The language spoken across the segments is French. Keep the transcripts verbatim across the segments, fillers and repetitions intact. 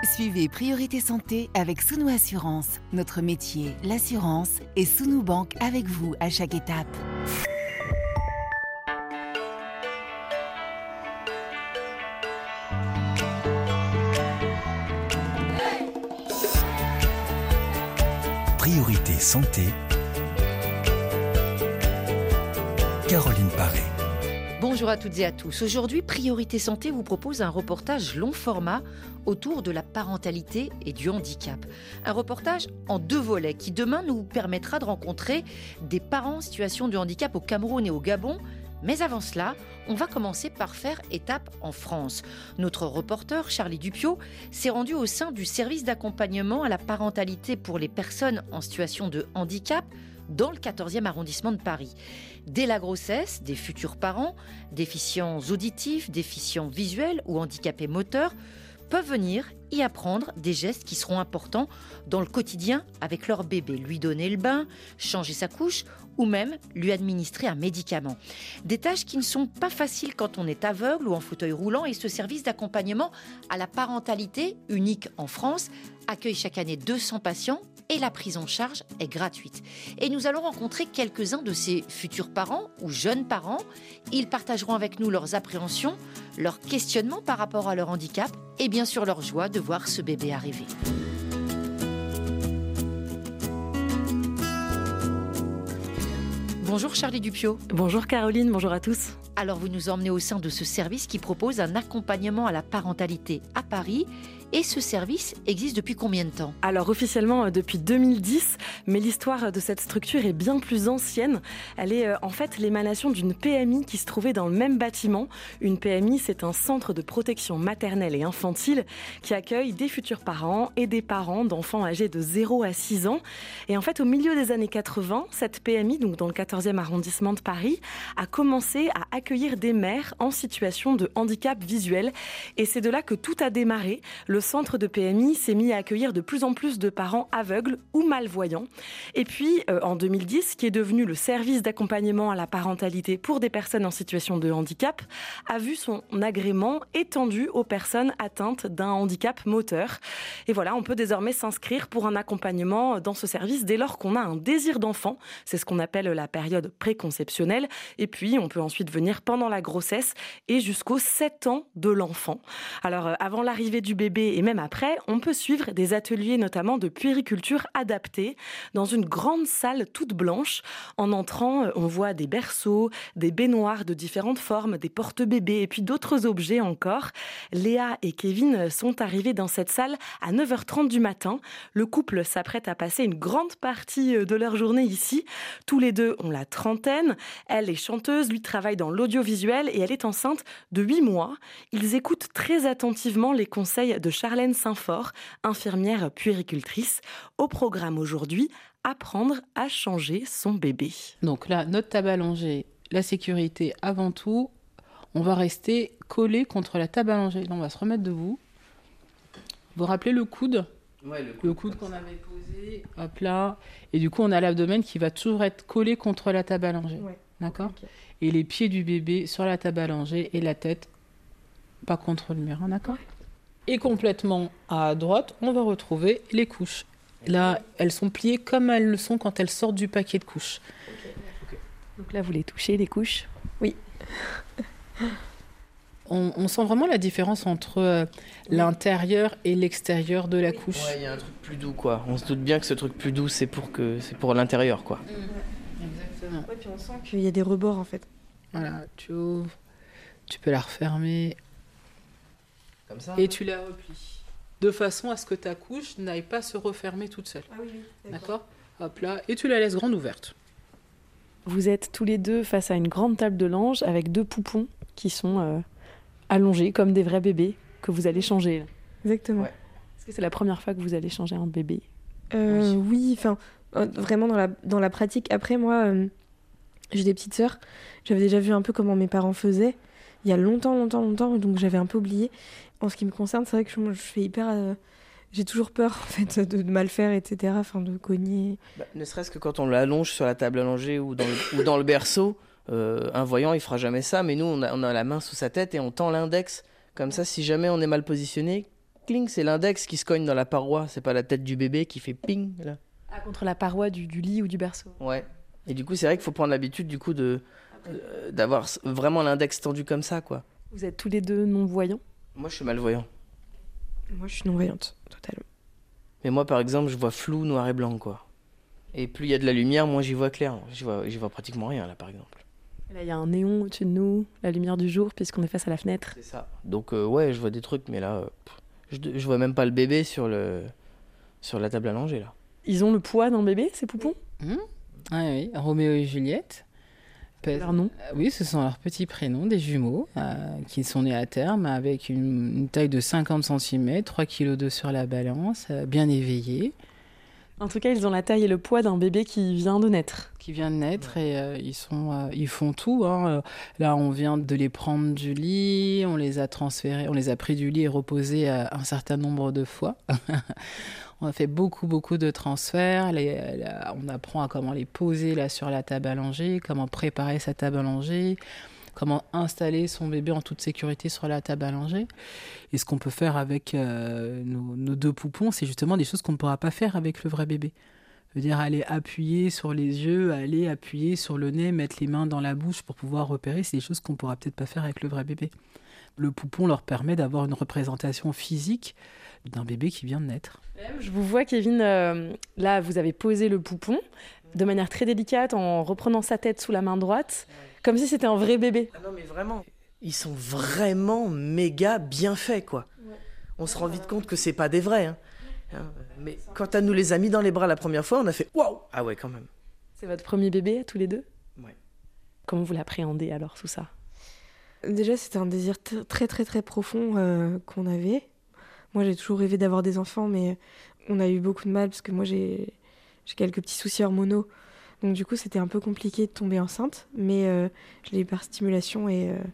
Suivez Priorité Santé avec Sounou Assurance. Notre métier, l'assurance, et Sounou Banque avec vous à chaque étape. Priorité Santé, Caroline Paré. Bonjour à toutes et à tous. Aujourd'hui, Priorité Santé vous propose un reportage long format autour de la parentalité et du handicap. Un reportage en deux volets qui demain nous permettra de rencontrer des parents en situation de handicap au Cameroun et au Gabon. Mais avant cela, on va commencer par faire étape en France. Notre reporter, Charlie Dupiot, s'est rendu au sein du service d'accompagnement à la parentalité pour les personnes en situation de handicap dans le quatorzième arrondissement de Paris. Dès la grossesse, des futurs parents, déficients auditifs, déficients visuels ou handicapés moteurs, peuvent venir y apprendre des gestes qui seront importants dans le quotidien avec leur bébé. Lui donner le bain, changer sa couche ou même lui administrer un médicament. Des tâches qui ne sont pas faciles quand on est aveugle ou en fauteuil roulant, et ce service d'accompagnement à la parentalité, unique en France, accueille chaque année deux cents patients et la prise en charge est gratuite. Et nous allons rencontrer quelques-uns de ces futurs parents ou jeunes parents. Ils partageront avec nous leurs appréhensions, leurs questionnements par rapport à leur handicap et bien sûr leur joie de voir ce bébé arriver. Bonjour Charlie Dupiot. Bonjour Caroline, bonjour à tous. Alors vous nous emmenez au sein de ce service qui propose un accompagnement à la parentalité à Paris. Et ce service existe depuis combien de temps ? Alors officiellement depuis deux mille dix, mais l'histoire de cette structure est bien plus ancienne. Elle est euh, en fait l'émanation d'une P M I qui se trouvait dans le même bâtiment. Une P M I, c'est un centre de protection maternelle et infantile qui accueille des futurs parents et des parents d'enfants âgés de zéro à six ans. Et en fait, au milieu des années quatre-vingts, cette P M I, donc dans le quatorzième arrondissement de Paris, a commencé à accueillir des mères en situation de handicap visuel. Et c'est de là que tout a démarré. Le centre de P M I s'est mis à accueillir de plus en plus de parents aveugles ou malvoyants. Et puis, euh, en deux mille dix, qui est devenu le service d'accompagnement à la parentalité pour des personnes en situation de handicap, a vu son agrément étendu aux personnes atteintes d'un handicap moteur. Et voilà, on peut désormais s'inscrire pour un accompagnement dans ce service dès lors qu'on a un désir d'enfant. C'est ce qu'on appelle la période préconceptionnelle. Et puis, on peut ensuite venir pendant la grossesse et jusqu'aux sept ans de l'enfant. Alors, euh, avant l'arrivée du bébé et même après, on peut suivre des ateliers notamment de puériculture adaptés dans une grande salle toute blanche. En entrant, on voit des berceaux, des baignoires de différentes formes, des porte-bébés et puis d'autres objets encore. Léa et Kevin sont arrivés dans cette salle à neuf heures trente du matin. Le couple s'apprête à passer une grande partie de leur journée ici. Tous les deux ont la trentaine. Elle est chanteuse, lui travaille dans l'audiovisuel et elle est enceinte de huit mois. Ils écoutent très attentivement les conseils de Charlène Saint-Fort, infirmière puéricultrice. Au programme aujourd'hui, apprendre à changer son bébé. Donc là, notre table allongée, la sécurité avant tout, on va rester collé contre la table allongée. Là, on va se remettre debout. Vous vous rappelez le coude ? Ouais, le coude, le coude qu'on avait posé, hop là. Et du coup, on a l'abdomen qui va toujours être collé contre la table allongée. Ouais. D'accord ? Okay. Et les pieds du bébé sur la table allongée et la tête pas contre le mur, hein, d'accord ? Et complètement à droite, on va retrouver les couches. Là, elles sont pliées comme elles le sont quand elles sortent du paquet de couches. Okay. Okay. Donc là, vous les touchez, les couches ? Oui. on, on sent vraiment la différence entre euh, l'intérieur et l'extérieur de la couche. Ouais, il y a un truc plus doux, quoi. On se doute bien que ce truc plus doux, c'est pour, que, c'est pour l'intérieur, quoi. Mmh. Exactement. Ouais, puis on sent qu'il y a des rebords, en fait. Voilà, tu ouvres, tu peux la refermer. Comme ça, et tu la replies. De façon à ce que ta couche n'aille pas se refermer toute seule. Ah oui, oui. D'accord ? Hop là. Et tu la laisses grande ouverte. Vous êtes tous les deux face à une grande table de linge avec deux poupons qui sont euh, allongés comme des vrais bébés que vous allez changer. Là. Exactement. Ouais. Est-ce que c'est la première fois que vous allez changer un bébé ? euh, Oui, enfin, euh, vraiment dans la, dans la pratique. Après, moi, euh, j'ai des petites sœurs. J'avais déjà vu un peu comment mes parents faisaient. Il y a longtemps, longtemps, longtemps, donc j'avais un peu oublié. En ce qui me concerne, c'est vrai que je, je fais hyper... Euh, j'ai toujours peur, en fait, de, de mal faire, et cetera, enfin, de cogner. Bah, ne serait-ce que quand on l'allonge sur la table allongée ou dans le, ou dans le berceau, euh, un voyant, il fera jamais ça, mais nous, on a, on a la main sous sa tête et on tend l'index. Comme ça, si jamais on est mal positionné, cling, c'est l'index qui se cogne dans la paroi. C'est pas la tête du bébé qui fait ping, là. Ah, contre la paroi du, du lit ou du berceau. Ouais. Et du coup, c'est vrai qu'il faut prendre l'habitude, du coup, de, euh, d'avoir vraiment l'index tendu comme ça, quoi. Vous êtes tous les deux non-voyants ? Moi, je suis malvoyant. Moi, je suis non-voyante, totalement. Mais moi, par exemple, je vois flou, noir et blanc, quoi. Et plus il y a de la lumière, moins j'y vois clair. J'y vois, j'y vois pratiquement rien, là, par exemple. Là, il y a un néon au-dessus de nous, la lumière du jour, puisqu'on est face à la fenêtre. C'est ça. Donc, euh, ouais, je vois des trucs, mais là, euh, je, je vois même pas le bébé sur, le, sur la table à langer, là. Ils ont le poids d'un bébé, ces poupons ? Mmh. Ah oui, Roméo et Juliette. Peut- Leur nom ? Euh, Oui, ce sont leurs petits prénoms, des jumeaux, euh, qui sont nés à terme avec une, une taille de cinquante centimètres, trois virgule deux kilos sur la balance, euh, bien éveillés, En tout cas, ils ont la taille et le poids d'un bébé qui vient de naître. qui vient de naître et euh, ils, sont, euh, ils font tout. Hein. Euh, Là, on vient de les prendre du lit, on les a transférés, on les a pris du lit et reposés euh, un certain nombre de fois. On a fait beaucoup, beaucoup de transferts. Les- la- on apprend à comment les poser là sur la table à langer, comment préparer sa table à langer, comment installer son bébé en toute sécurité sur la table à langer. Et ce qu'on peut faire avec euh, nos, nos deux poupons, c'est justement des choses qu'on ne pourra pas faire avec le vrai bébé. Je veux dire, aller appuyer sur les yeux, aller appuyer sur le nez, mettre les mains dans la bouche pour pouvoir repérer, c'est des choses qu'on ne pourra peut-être pas faire avec le vrai bébé. Le poupon leur permet d'avoir une représentation physique d'un bébé qui vient de naître. Je vous vois, Kevin, euh, là, vous avez posé le poupon de manière très délicate en reprenant sa tête sous la main droite, comme si c'était un vrai bébé. Ah non, mais vraiment, ils sont vraiment méga bien faits, quoi. On se rend vite compte que c'est pas des vrais, hein. Hein, mais quand elle nous les a mis dans les bras la première fois, on a fait waouh! Ah ouais, quand même. C'est votre premier bébé, tous les deux ? Ouais. Comment vous l'appréhendez alors, tout ça ? Déjà, c'était un désir t- très très très profond euh, qu'on avait. Moi, j'ai toujours rêvé d'avoir des enfants, mais on a eu beaucoup de mal parce que moi, j'ai, j'ai quelques petits soucis hormonaux. Donc du coup, c'était un peu compliqué de tomber enceinte, mais euh, je l'ai eu par stimulation et euh,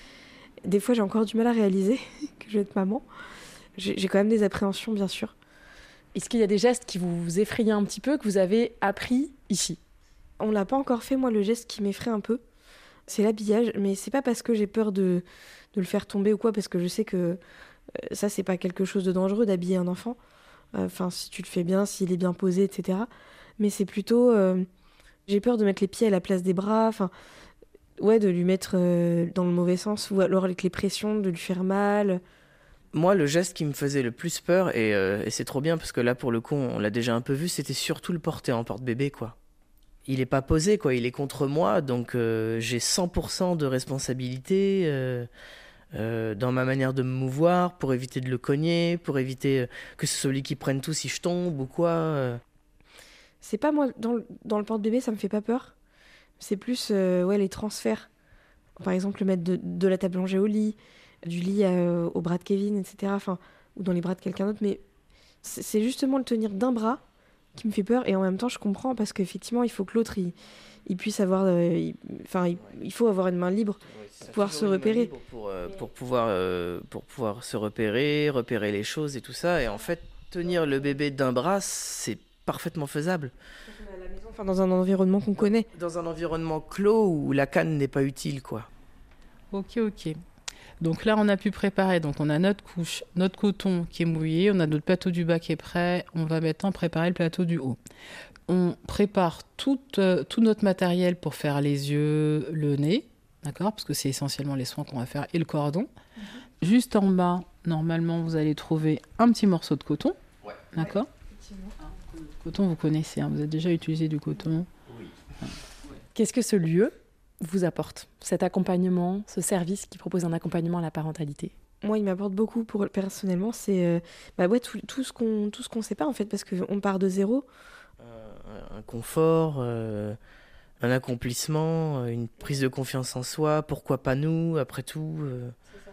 des fois, j'ai encore du mal à réaliser que je vais être maman. J'ai, j'ai quand même des appréhensions, bien sûr. Est-ce qu'il y a des gestes qui vous effrayaient un petit peu, que vous avez appris ici ? On l'a pas encore fait, moi, le geste qui m'effraie un peu, c'est l'habillage, mais c'est pas parce que j'ai peur de, de le faire tomber ou quoi, parce que je sais que euh, ça, c'est pas quelque chose de dangereux d'habiller un enfant. Enfin, si tu le fais bien, s'il est bien posé, et cetera. Mais c'est plutôt... euh, j'ai peur de mettre les pieds à la place des bras, enfin... Ouais, de lui mettre euh, dans le mauvais sens, ou alors avec les pressions, de lui faire mal. Moi, le geste qui me faisait le plus peur, et, euh, et c'est trop bien parce que là, pour le coup, on l'a déjà un peu vu, c'était surtout le porter en porte-bébé, quoi. Il est pas posé, quoi, il est contre moi, donc euh, j'ai cent pour cent de responsabilité euh, euh, dans ma manière de me mouvoir, pour éviter de le cogner, pour éviter euh, que ce soit lui qui prenne tout si je tombe ou quoi. euh. C'est pas moi, dans le, dans le porte-bébé, ça me fait pas peur. C'est plus euh, ouais, les transferts. Par exemple, le mettre de, de la table rangée au lit, du lit à- au bras de Kevin, et cetera. Enfin, ou dans les bras de quelqu'un d'autre. Mais c'est, c'est justement le tenir d'un bras qui me fait peur. Et en même temps, je comprends parce qu'effectivement, il faut que l'autre, il, il puisse avoir... euh, il, enfin, il, il faut avoir une main libre. Ouais, pouvoir toujours se une main repérer. libre Pour, euh, pour, pouvoir, euh, pour pouvoir se repérer, repérer les choses et tout ça. Et en fait, tenir le bébé d'un bras, c'est parfaitement faisable. À la maison, enfin, dans un environnement qu'on connaît. Dans un environnement clos où la canne n'est pas utile, quoi. Ok, ok. Donc là, on a pu préparer. Donc on a notre couche, notre coton qui est mouillé, on a notre plateau du bas qui est prêt. On va maintenant préparer le plateau du haut. On prépare tout, euh, tout notre matériel pour faire les yeux, le nez, d'accord ? Parce que c'est essentiellement les soins qu'on va faire et le cordon. Mm-hmm. Juste en bas, normalement, vous allez trouver un petit morceau de coton, Ouais. d'accord ? Le coton, vous connaissez, hein, vous avez déjà utilisé du coton. Oui. Qu'est-ce que ce lieu vous apporte ? Cet accompagnement, ce service qui propose un accompagnement à la parentalité ? Moi, il m'apporte beaucoup pour, personnellement. C'est euh, bah ouais, tout, tout ce qu'on tout ce qu'on sait pas, en fait, parce qu'on part de zéro. Un, un confort, euh, un accomplissement, une prise de confiance en soi. Pourquoi pas nous, après tout euh...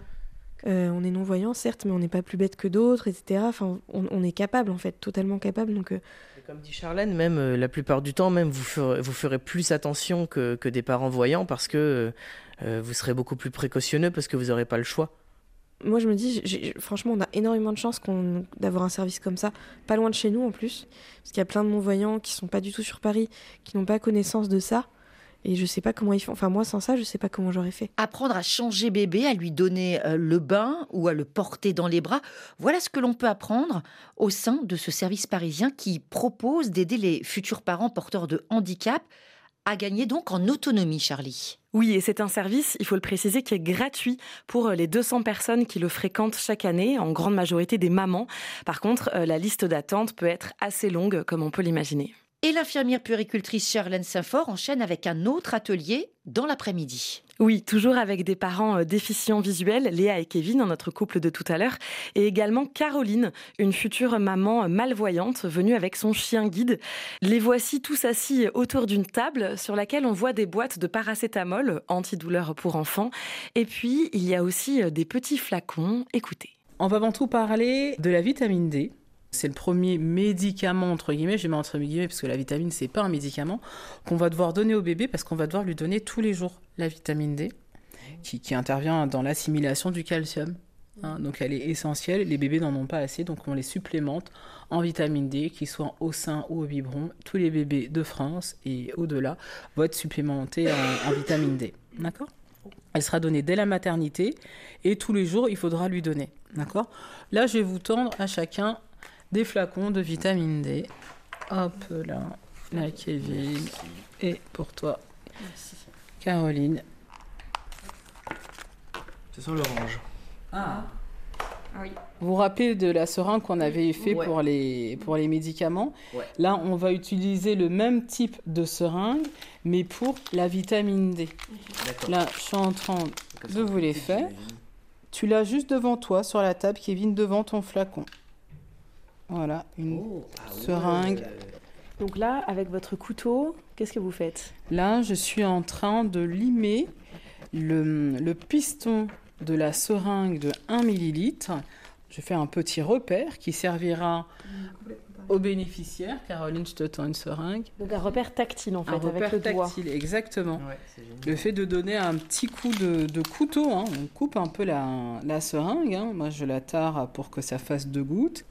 Euh, on est non-voyant, certes, mais on n'est pas plus bête que d'autres, et cetera. Enfin, on, on est capable, en fait, totalement capable. Donc, euh... Et comme dit Charlène, même euh, la plupart du temps, même vous ferez, vous ferez plus attention que, que des parents voyants parce que euh, vous serez beaucoup plus précautionneux parce que vous n'aurez pas le choix. moi, je me dis, j'ai, franchement, on a énormément de chance qu'on, d'avoir un service comme ça, pas loin de chez nous en plus, parce qu'il y a plein de non-voyants qui sont pas du tout sur Paris, qui n'ont pas connaissance de ça. Et je sais pas comment ils font. Enfin, moi, sans ça, je sais pas comment j'aurais fait. Apprendre à changer bébé, à lui donner euh, le bain ou à le porter dans les bras, voilà ce que l'on peut apprendre au sein de ce service parisien qui propose d'aider les futurs parents porteurs de handicap à gagner donc en autonomie, Charlie. Oui, et c'est un service, il faut le préciser, qui est gratuit pour les deux cents personnes qui le fréquentent chaque année, en grande majorité des mamans. Par contre, la liste d'attente peut être assez longue, comme on peut l'imaginer. Et l'infirmière puéricultrice Charlène Saint-Fort enchaîne avec un autre atelier dans l'après-midi. Oui, toujours avec des parents déficients visuels, Léa et Kevin, notre couple de tout à l'heure, et également Caroline, une future maman malvoyante venue avec son chien guide. Les voici tous assis autour d'une table sur laquelle on voit des boîtes de paracétamol, antidouleur pour enfants, et puis il y a aussi des petits flacons. Écoutez. On va avant tout parler de la vitamine D. C'est le premier médicament, entre guillemets, je mets entre guillemets parce que la vitamine, c'est pas un médicament, qu'on va devoir donner au bébé parce qu'on va devoir lui donner tous les jours la vitamine D, qui, qui intervient dans l'assimilation du calcium. Hein, donc elle est essentielle, les bébés n'en ont pas assez, donc on les supplémente en vitamine D, qu'ils soient au sein ou au biberon. Tous les bébés de France et au-delà vont être supplémentés en, en vitamine D. D'accord ? Elle sera donnée dès la maternité et tous les jours, il faudra lui donner. D'accord ? Là, je vais vous tendre à chacun des flacons de vitamine D. Hop là, là Kevin. Et pour toi, merci. Caroline. C'est sur l'orange. Ah. ah oui. Vous vous rappelez de la seringue qu'on avait fait ouais. pour, les, pour les médicaments ? Ouais. Là, on va utiliser le même type de seringue, mais pour la vitamine D. D'accord. Là, je suis en train de vous les faire. Tu l'as juste devant toi, sur la table, Kevin, devant ton flacon. Voilà, une oh, ah seringue. Ouais. Donc là, avec votre couteau, qu'est-ce que vous faites ? Là, je suis en train de limer le, le piston de la seringue de un millilitre. Je fais un petit repère qui servira aux bénéficiaires. Caroline, je te tends une seringue. Donc un repère tactile, en fait, un avec repère le doigt. Tactile, exactement. Ouais, le fait de donner un petit coup de, de couteau, hein, on coupe un peu la, la seringue. Hein. Moi, je la tare pour que ça fasse deux gouttes.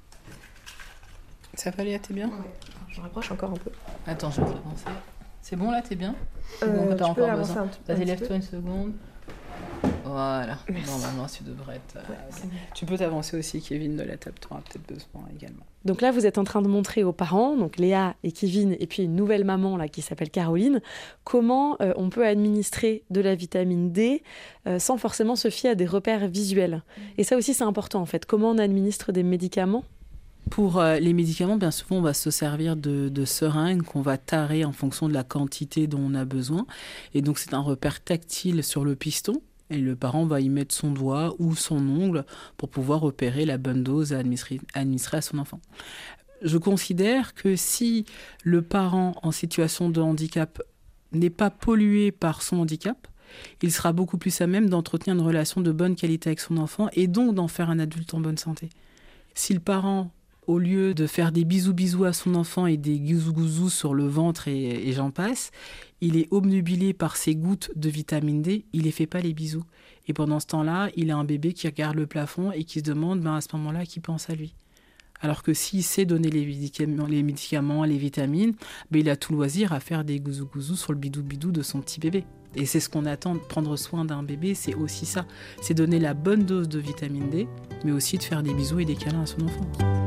Ça va, Léa, t'es bien ? Ouais. Je rapproche encore un peu. Attends, je vais te l'avancer. C'est bon, là, t'es bien ? euh, bon, t'as encore besoin. Vas-y, lève-toi une seconde. Voilà. Merci. Normalement, tu devrais être... Ouais, euh, tu peux t'avancer aussi, Kevin, de la table. Tu auras peut-être besoin également. Donc là, vous êtes en train de montrer aux parents, donc Léa et Kevin, et puis une nouvelle maman là, qui s'appelle Caroline, comment euh, on peut administrer de la vitamine D euh, sans forcément se fier à des repères visuels. Et ça aussi, c'est important, en fait. Comment on administre des médicaments ? Pour euh, les médicaments, bien souvent, on va se servir de, de seringues qu'on va tarer en fonction de la quantité dont on a besoin. Et donc, c'est un repère tactile sur le piston. Et le parent va y mettre son doigt ou son ongle pour pouvoir repérer la bonne dose à administrer, à administrer à son enfant. Je considère que si le parent en situation de handicap n'est pas pollué par son handicap, il sera beaucoup plus à même d'entretenir une relation de bonne qualité avec son enfant et donc d'en faire un adulte en bonne santé. Si le parent, au lieu de faire des bisous-bisous à son enfant et des gouzous-gouzous sur le ventre et, et j'en passe, il est obnubilé par ses gouttes de vitamine D, il ne les fait pas les bisous. Et pendant ce temps-là, il a un bébé qui regarde le plafond et qui se demande ben, à ce moment-là qui pense à lui. Alors que s'il sait donner les médicaments, les, médicaments, les vitamines, ben, il a tout loisir à faire des gouzous-gouzous sur le bidou-bidou de son petit bébé. Et c'est ce qu'on attend de prendre soin d'un bébé, c'est aussi ça. C'est donner la bonne dose de vitamine D, mais aussi de faire des bisous et des câlins à son enfant.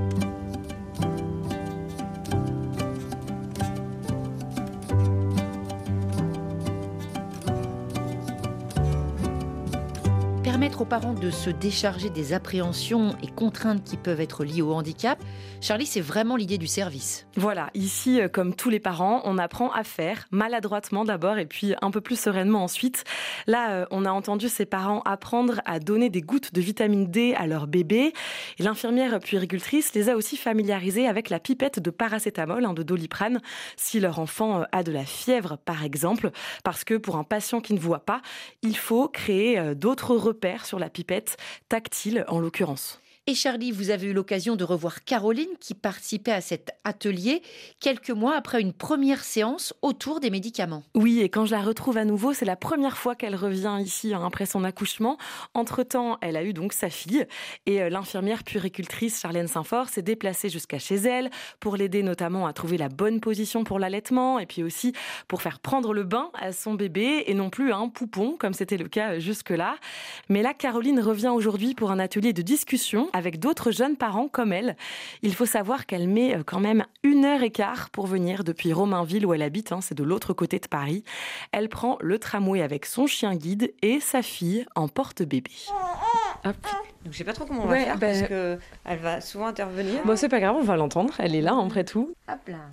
Permettre aux parents de se décharger des appréhensions et contraintes qui peuvent être liées au handicap, Charlie, c'est vraiment l'idée du service. Voilà, ici, comme tous les parents, on apprend à faire, maladroitement d'abord et puis un peu plus sereinement ensuite. Là, on a entendu ces parents apprendre à donner des gouttes de vitamine D à leur bébé. Et l'infirmière puéricultrice les a aussi familiarisés avec la pipette de paracétamol, hein, de Doliprane, si leur enfant a de la fièvre, par exemple. Parce que pour un patient qui ne voit pas, il faut créer d'autres repères sur la pipette, tactile en l'occurrence. Et Charlie, vous avez eu l'occasion de revoir Caroline qui participait à cet atelier quelques mois après une première séance autour des médicaments. Oui, et quand je la retrouve à nouveau, c'est la première fois qu'elle revient ici hein, après son accouchement. Entre-temps, elle a eu donc sa fille et euh, l'infirmière puéricultrice Charlène Saint-Fort s'est déplacée jusqu'à chez elle pour l'aider notamment à trouver la bonne position pour l'allaitement et puis aussi pour faire prendre le bain à son bébé et non plus à un poupon comme c'était le cas jusque-là. Mais là, Caroline revient aujourd'hui pour un atelier de discussion avec d'autres jeunes parents comme elle. Il faut savoir qu'elle met quand même une heure et quart pour venir depuis Romainville où elle habite, hein, c'est de l'autre côté de Paris. Elle prend le tramway avec son chien guide et sa fille en porte-bébé. Hop. Donc je sais pas trop comment on ouais, va faire bah... parce que elle va souvent intervenir. Bon, c'est pas grave, on va l'entendre. Elle est là après tout. Hop là.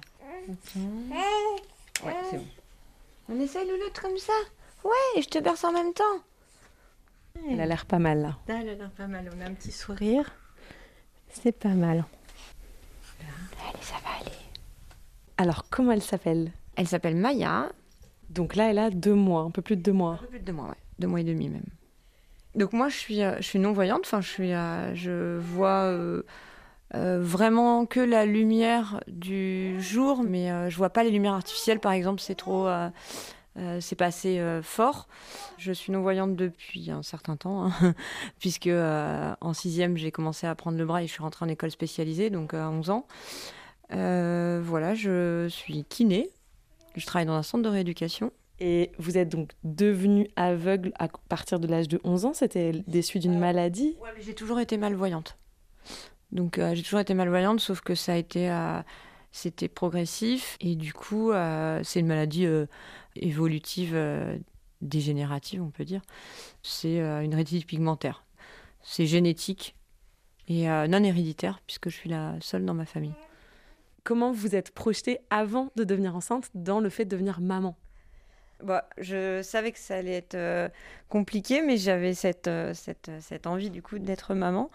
Ouais, c'est bon. On essaye Louloute comme ça. Ouais, et je te berce en même temps. Elle a l'air pas mal là. Elle a l'air pas mal. On a un petit sourire. C'est pas mal. Allez, ça va aller. Alors, comment elle s'appelle ? Elle s'appelle Maya. Donc là, elle a deux mois, un peu plus de deux mois. Un peu plus de deux mois, ouais. Deux mois et demi même. Donc moi, je suis, euh, je suis non-voyante. Enfin, je suis, euh, je vois euh, euh, vraiment que la lumière du jour, mais euh, je vois pas les lumières artificielles, par exemple. C'est trop, euh, euh, c'est pas assez euh, fort. Je suis non-voyante depuis un certain temps, hein, puisque euh, en sixième, j'ai commencé à prendre le bras et je suis rentrée en école spécialisée, donc à onze ans. Euh, voilà, je suis kiné. Je travaille dans un centre de rééducation. Et vous êtes donc devenue aveugle à partir de l'âge de onze ans. C'était des suites d'une maladie ? Ouais, mais j'ai toujours été malvoyante. Donc euh, j'ai toujours été malvoyante, sauf que ça a été, euh, c'était progressif. Et du coup, euh, c'est une maladie euh, évolutive, euh, dégénérative, on peut dire. C'est euh, une rétine pigmentaire. C'est génétique et euh, non héréditaire, puisque je suis la seule dans ma famille. Comment vous êtes projetée avant de devenir enceinte dans le fait de devenir maman ? Bah, je savais que ça allait être euh, compliqué, mais j'avais cette, euh, cette, cette envie du coup d'être maman.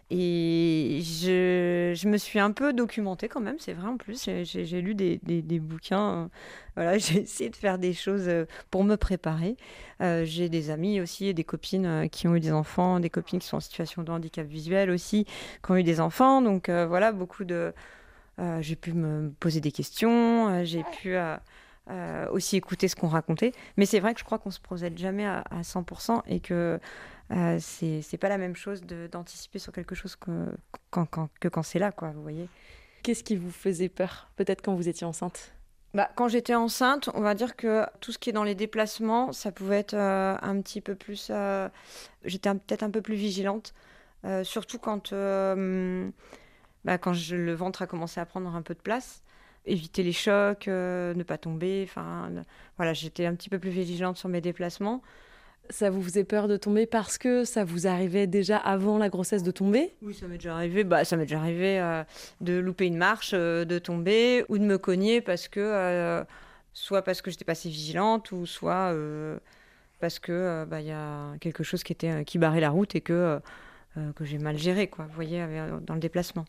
Et je, je me suis un peu documentée quand même, c'est vrai en plus. J'ai, j'ai, j'ai lu des, des, des bouquins, euh, voilà, j'ai essayé de faire des choses euh, pour me préparer. Euh, j'ai des amis aussi et des copines euh, qui ont eu des enfants, des copines qui sont en situation de handicap visuel aussi, qui ont eu des enfants. Donc euh, voilà, beaucoup de... Euh, j'ai pu me poser des questions, euh, j'ai pu... Euh, Euh, aussi écouter ce qu'on racontait, mais c'est vrai que je crois qu'on se projette jamais à, à cent pour cent et que euh, c'est, c'est pas la même chose de, d'anticiper sur quelque chose que quand, quand, que quand c'est là, quoi, vous voyez. Qu'est-ce qui vous faisait peur, peut-être quand vous étiez enceinte ? Bah, quand j'étais enceinte, on va dire que tout ce qui est dans les déplacements, ça pouvait être euh, un petit peu plus... Euh, j'étais un, peut-être un peu plus vigilante, euh, surtout quand, euh, bah, quand je, le ventre a commencé à prendre un peu de place. Éviter les chocs, euh, ne pas tomber. Enfin, voilà, j'étais un petit peu plus vigilante sur mes déplacements. Ça vous faisait peur de tomber parce que ça vous arrivait déjà avant la grossesse de tomber ? Oui, ça m'est déjà arrivé. Bah, ça m'est déjà arrivé euh, de louper une marche, euh, de tomber ou de me cogner parce que euh, soit parce que j'étais pas assez vigilante ou soit euh, parce que euh, bah, y a quelque chose qui était qui barrait la route et que euh, que j'ai mal géré, quoi. Vous voyez, dans le déplacement.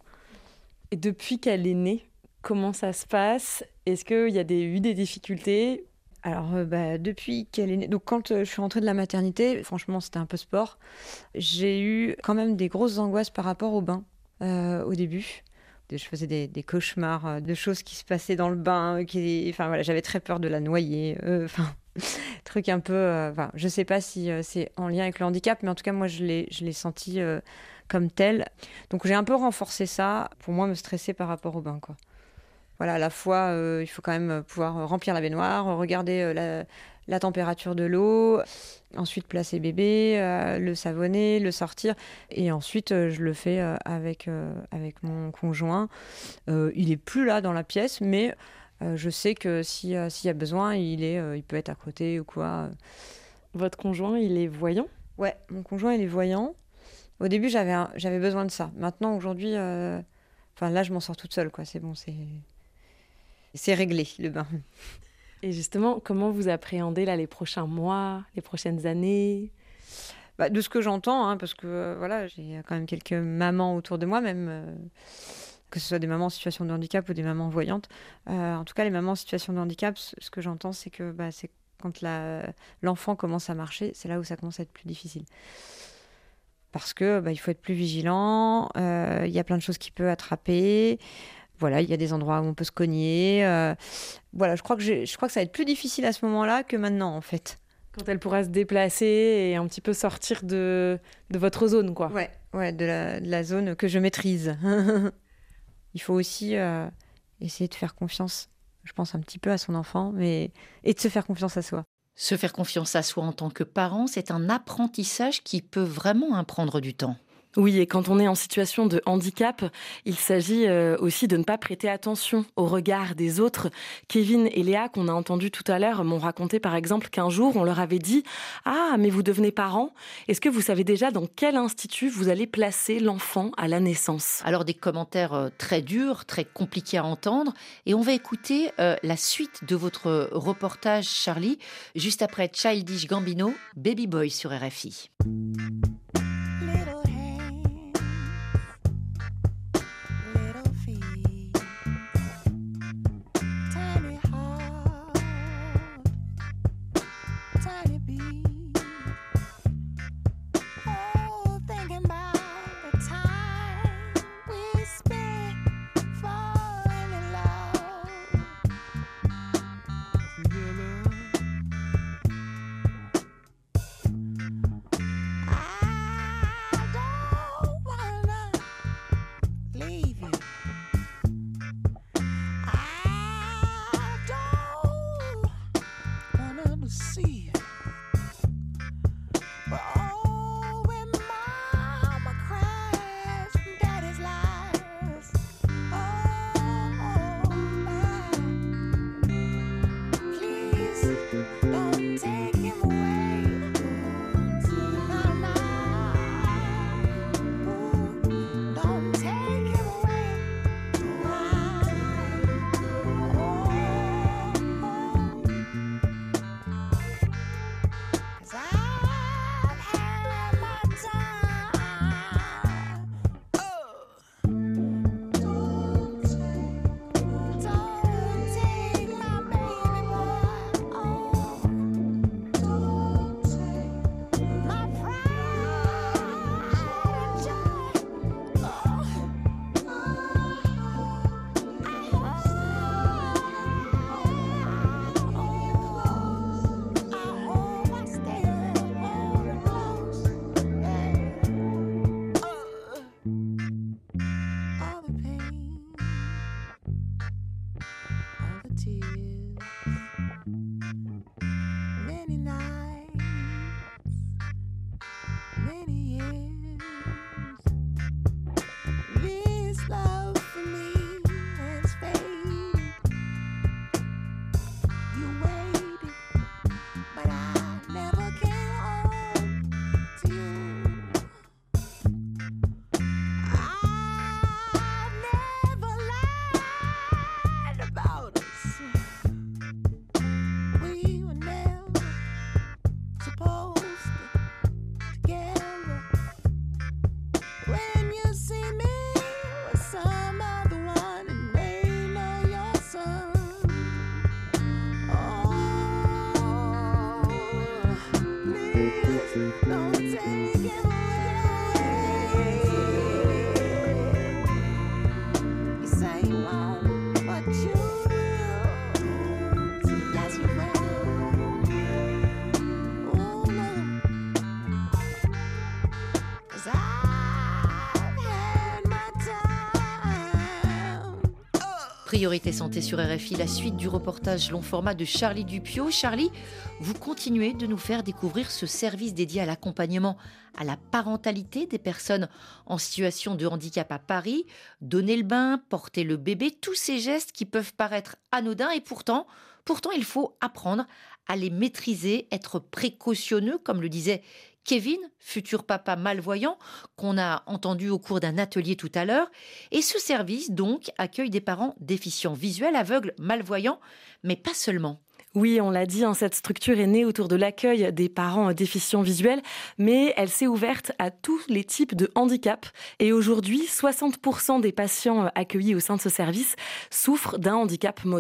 Et depuis qu'elle est née, comment ça se passe ? Est-ce qu'il y a des, eu des difficultés ? Alors, euh, bah, depuis qu'elle est née... Donc, quand euh, je suis rentrée de la maternité, franchement, c'était un peu sport. J'ai eu quand même des grosses angoisses par rapport au bain, euh, au début. Je faisais des, des cauchemars euh, de choses qui se passaient dans le bain. Qui... Enfin, voilà, j'avais très peur de la noyer. Euh, enfin, truc un peu... Euh, enfin, je ne sais pas si euh, c'est en lien avec le handicap, mais en tout cas, moi, je l'ai, je l'ai senti euh, comme tel. Donc, j'ai un peu renforcé ça pour moi me stresser par rapport au bain, quoi. Voilà, à la fois, euh, il faut quand même pouvoir remplir la baignoire, regarder euh, la, la température de l'eau, ensuite placer bébé, euh, le savonner, le sortir. Et ensuite, euh, je le fais euh, avec, euh, avec mon conjoint. Euh, il n'est plus là dans la pièce, mais euh, je sais que si, euh, s'il y a besoin, il, est, euh, il peut être à côté ou quoi. Votre conjoint, il est voyant ? Ouais, mon conjoint, il est voyant. Au début, j'avais, un, j'avais besoin de ça. Maintenant, aujourd'hui, euh, enfin, là, je m'en sors toute seule, quoi. C'est bon, c'est... C'est réglé, le bain. Et justement, comment vous appréhendez là, les prochains mois, les prochaines années ? Bah, de ce que j'entends, hein, parce que euh, voilà, j'ai quand même quelques mamans autour de moi, même euh, que ce soit des mamans en situation de handicap ou des mamans voyantes. Euh, en tout cas, les mamans en situation de handicap, ce, ce que j'entends, c'est que bah, c'est quand la, l'enfant commence à marcher, c'est là où ça commence à être plus difficile. parce que bah, il faut être plus vigilant, euh, il y a plein de choses qui peuvent attraper, voilà, il y a des endroits où on peut se cogner. Euh, voilà, je crois, que j'ai, je crois que ça va être plus difficile à ce moment-là que maintenant, en fait. Quand elle pourra se déplacer et un petit peu sortir de, de votre zone, quoi. Ouais, ouais, de la, de la zone que je maîtrise. Il faut aussi euh, essayer de faire confiance, je pense, un petit peu à son enfant, mais et de se faire confiance à soi. Se faire confiance à soi en tant que parent, c'est un apprentissage qui peut vraiment hein, prendre du temps. Oui, et quand on est en situation de handicap, il s'agit euh, aussi de ne pas prêter attention au regard des autres. Kevin et Léa, qu'on a entendus tout à l'heure, m'ont raconté par exemple qu'un jour, on leur avait dit « Ah, mais vous devenez parents. Est-ce que vous savez déjà dans quel institut vous allez placer l'enfant à la naissance ?» Alors des commentaires euh, très durs, très compliqués à entendre. Et on va écouter euh, la suite de votre reportage, Charlie, juste après Childish Gambino, Baby Boy sur R F I. Priorité santé sur R F I, la suite du reportage long format de Charlie Dupieux. Charlie, vous continuez de nous faire découvrir ce service dédié à l'accompagnement à la parentalité des personnes en situation de handicap à Paris. Donner le bain, porter le bébé, tous ces gestes qui peuvent paraître anodins et pourtant, pourtant il faut apprendre à les maîtriser, être précautionneux, comme le disait Kevin, futur papa malvoyant, qu'on a entendu au cours d'un atelier tout à l'heure. Et ce service, donc, accueille des parents déficients visuels, aveugles, malvoyants, mais pas seulement. Oui, on l'a dit, hein, cette structure est née autour de l'accueil des parents déficients visuels, mais elle s'est ouverte à tous les types de handicap. Et aujourd'hui, soixante pour cent des patients accueillis au sein de ce service souffrent d'un handicap moteur.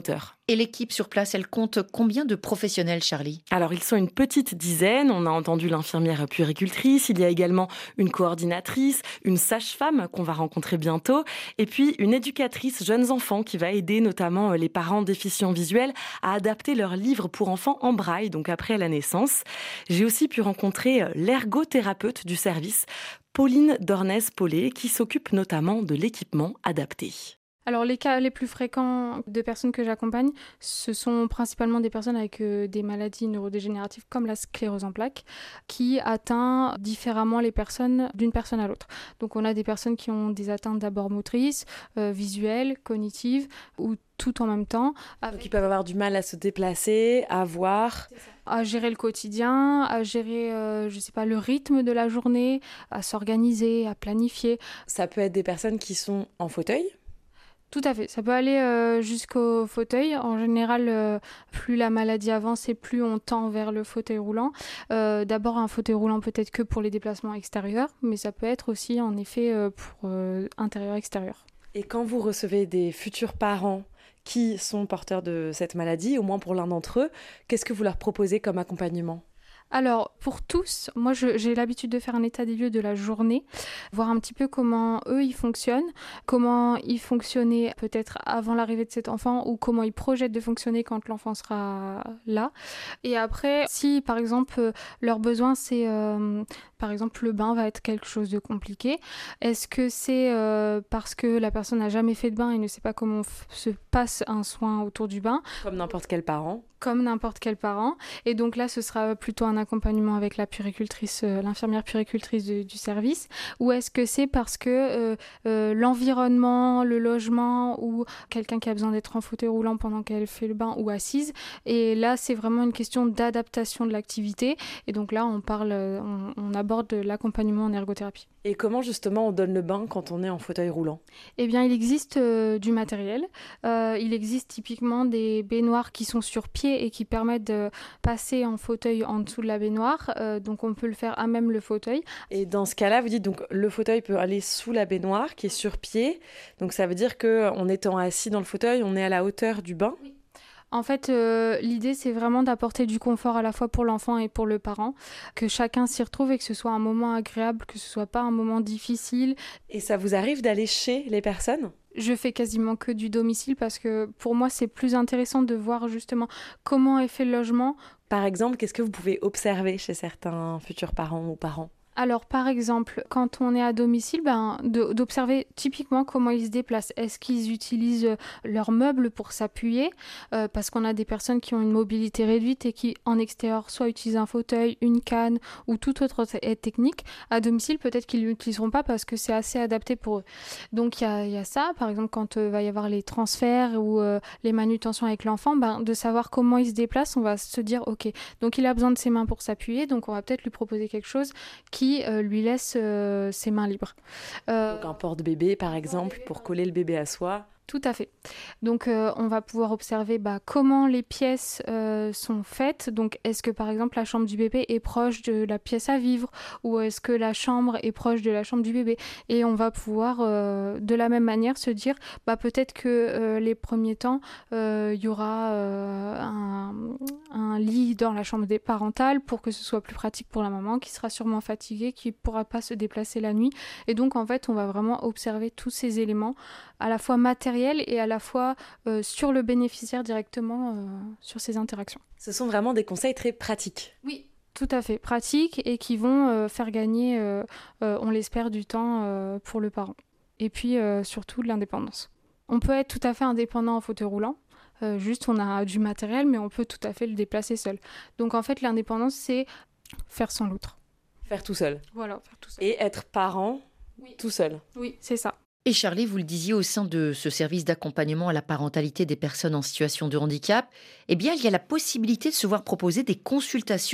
Et l'équipe sur place, elle compte combien de professionnels, Charlie ? Alors, ils sont une petite dizaine. On a entendu l'infirmière puéricultrice. Il y a également une coordinatrice, une sage-femme qu'on va rencontrer bientôt, et puis une éducatrice jeunes enfants qui va aider notamment les parents déficients visuels à adapter leurs livres pour enfants en braille, donc après la naissance. J'ai aussi pu rencontrer l'ergothérapeute du service, Pauline Dornez-Paulet, qui s'occupe notamment de l'équipement adapté. Alors les cas les plus fréquents de personnes que j'accompagne, ce sont principalement des personnes avec euh, des maladies neurodégénératives comme la sclérose en plaques, qui atteint différemment les personnes d'une personne à l'autre. Donc on a des personnes qui ont des atteintes d'abord motrices, euh, visuelles, cognitives, ou tout en même temps. Avec... Donc ils peuvent avoir du mal à se déplacer, à voir... à gérer le quotidien, à gérer, euh, je sais pas, le rythme de la journée, à s'organiser, à planifier. Ça peut être des personnes qui sont en fauteuil ? Tout à fait, ça peut aller euh, jusqu'au fauteuil. En général, euh, plus la maladie avance et plus on tend vers le fauteuil roulant. Euh, d'abord, un fauteuil roulant peut être que pour les déplacements extérieurs, mais ça peut être aussi en effet euh, pour euh, intérieur-extérieur. Et quand vous recevez des futurs parents qui sont porteurs de cette maladie, au moins pour l'un d'entre eux, qu'est-ce que vous leur proposez comme accompagnement ? Alors, pour tous, moi je, j'ai l'habitude de faire un état des lieux de la journée, voir un petit peu comment eux ils fonctionnent, comment ils fonctionnaient peut-être avant l'arrivée de cet enfant ou comment ils projettent de fonctionner quand l'enfant sera là. Et après, si par exemple leur besoin c'est, euh, par exemple le bain va être quelque chose de compliqué, est-ce que c'est euh, parce que la personne n'a jamais fait de bain et ne sait pas comment f- se passe un soin autour du bain ? Comme n'importe quel parent. Comme n'importe quel parent. Et donc là, ce sera plutôt un accompagnement avec la puéricultrice, euh, l'infirmière puéricultrice de, du service. Ou est-ce que c'est parce que euh, euh, l'environnement, le logement ou quelqu'un qui a besoin d'être en fauteuil roulant pendant qu'elle fait le bain ou assise. Et là, c'est vraiment une question d'adaptation de l'activité. Et donc là, on parle, on, on aborde l'accompagnement en ergothérapie. Et comment justement on donne le bain quand on est en fauteuil roulant ? Eh bien, il existe euh, du matériel. Euh, il existe typiquement des baignoires qui sont sur pied et qui permettent de passer en fauteuil en dessous de la baignoire. Euh, donc, on peut le faire à même le fauteuil. Et dans ce cas-là, vous dites donc le fauteuil peut aller sous la baignoire qui est sur pied. Donc, ça veut dire qu'en étant assis dans le fauteuil, on est à la hauteur du bain ? Oui. En fait, euh, l'idée, c'est vraiment d'apporter du confort à la fois pour l'enfant et pour le parent, que chacun s'y retrouve et que ce soit un moment agréable, que ce soit pas un moment difficile. Et ça vous arrive d'aller chez les personnes ? Je fais quasiment que du domicile parce que pour moi, c'est plus intéressant de voir justement comment est fait le logement. Par exemple, qu'est-ce que vous pouvez observer chez certains futurs parents ou parents ? Alors, par exemple, quand on est à domicile, ben, de, d'observer typiquement comment ils se déplacent. Est-ce qu'ils utilisent leurs meubles pour s'appuyer euh, parce qu'on a des personnes qui ont une mobilité réduite et qui, en extérieur, soit utilisent un fauteuil, une canne ou toute autre aide technique. À domicile, peut-être qu'ils ne l'utiliseront pas parce que c'est assez adapté pour eux. Donc, il y a, y a ça. Par exemple, quand euh, va y avoir les transferts ou euh, les manutentions avec l'enfant, ben, de savoir comment il se déplace, on va se dire, OK, donc il a besoin de ses mains pour s'appuyer, donc on va peut-être lui proposer quelque chose qui qui euh, lui laisse euh, ses mains libres. Euh, Donc un porte-bébé par exemple pour coller le bébé à soi. Tout à fait. Donc euh, on va pouvoir observer bah, comment les pièces euh, sont faites. Donc est-ce que par exemple la chambre du bébé est proche de la pièce à vivre ou est-ce que la chambre est proche de la chambre du bébé ? Et on va pouvoir euh, de la même manière se dire bah, peut-être que euh, les premiers temps il euh, y aura euh, un, un lit dans la chambre des parentales pour que ce soit plus pratique pour la maman qui sera sûrement fatiguée, qui ne pourra pas se déplacer la nuit. Et donc en fait on va vraiment observer tous ces éléments à la fois matériels et à la fois euh, sur le bénéficiaire directement euh, sur ces interactions. Ce sont vraiment des conseils très pratiques. Oui, tout à fait, pratiques et qui vont euh, faire gagner, euh, euh, on l'espère, du temps euh, pour le parent. Et puis euh, surtout de l'indépendance. On peut être tout à fait indépendant en fauteuil roulant, euh, juste on a du matériel mais on peut tout à fait le déplacer seul. Donc en fait l'indépendance c'est faire sans l'autre. Faire tout seul. Voilà, faire tout seul. Et être parent oui. tout seul. Oui, c'est ça. Et Charlie, vous le disiez, au sein de ce service d'accompagnement à la parentalité des personnes en situation de handicap, eh bien, il y a la possibilité de se voir proposer des consultations